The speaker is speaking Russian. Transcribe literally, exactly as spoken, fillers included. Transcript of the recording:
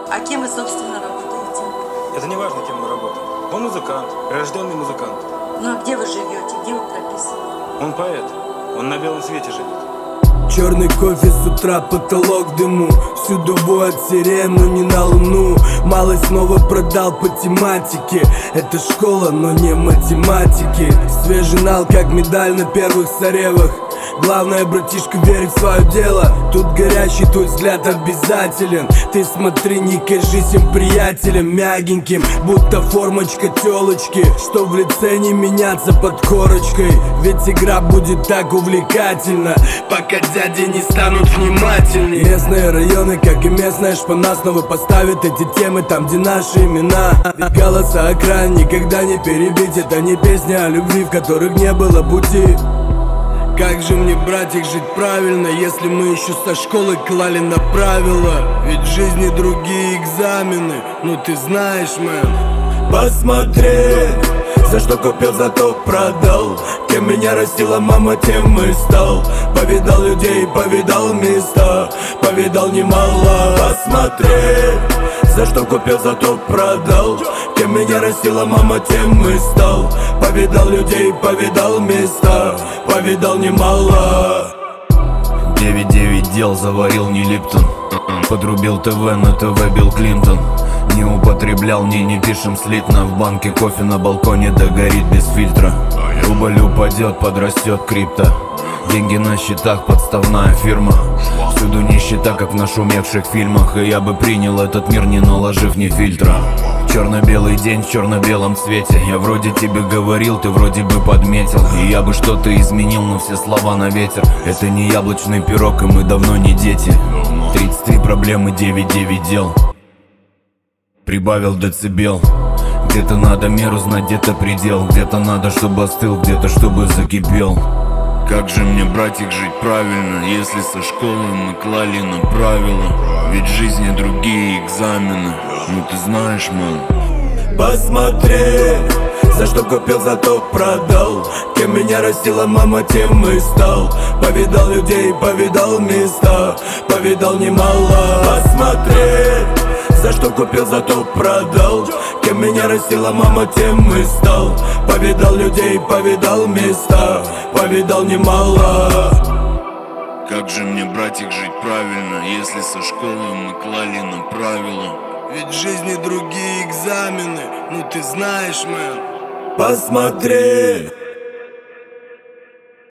А кем вы, собственно, работаете? Это не важно, кем мы работаем. Он музыкант, прирожденный музыкант. Ну а где вы живете? Где вы прописаны? Он поэт. Он на белом свете живет. Черный кофе с утра, потолок дыму. Всюду воет сирен, но не на луну. Малость снова продал по тематике. Это школа, но не математики. Свежий нал, как медаль на первых соревах. Главное, братишка, верить в свое дело. Тут горячий, твой взгляд обязателен. Ты смотри, не кажись им приятелем мягеньким, будто формочка телочки, что в лице не меняться под корочкой. Ведь игра будет так увлекательна, пока дяди не станут внимательней. Местные районы, как и местная шпана, снова поставят эти темы там, где наши имена. Ведь голоса окраин никогда не перебить. Это не песни о любви, в которых не было пути. Как же мне, братик, жить правильно, если мы еще со школы клали на правила? Ведь в жизни другие экзамены, ну ты знаешь, мэн. Посмотри, за что купил, зато продал. Кем меня растила мама, тем и стал. Повидал людей, повидал места, повидал немало. Посмотри, за что купил, зато продал. Кем меня растила мама, тем и стал. Повидал людей, повидал места, повидал немало. Девять девять дел заварил не Липтон. Подрубил ТВ, на ТВ Билл Клинтон. Не употреблял, не, не пишем слитно. В банке кофе на балконе догорит без фильтра. Рубль упадет, подрастет крипто. Деньги на счетах, подставная фирма. Всюду нищета, как в нашумевших фильмах. И я бы принял этот мир, не наложив ни фильтра. Черно-белый день в черно-белом цвете. Я вроде тебе говорил, ты вроде бы подметил. И я бы что-то изменил, но все слова на ветер. Это не яблочный пирог, и мы давно не дети. Тридцать три проблемы, девять девять дел. Прибавил децибел. Где-то надо меру знать, где-то предел. Где-то надо, чтобы остыл, где-то чтобы закипел. Как же мне, братик, жить правильно, если со школы мы клали на правила? Ведь в жизни другие экзамены, ну ты знаешь, мэн. Посмотри, за что купил, зато продал. Кем меня растила мама, тем и стал. Повидал людей, повидал места, повидал немало. Посмотри, за что купил, зато продал. Кем меня растила мама, тем и стал. Повидал людей, повидал места, повидал немало. Как же мне, братик, жить правильно, если со школы мы клали на правила? Ведь в жизни другие экзамены, ну ты знаешь, мэн. Посмотри,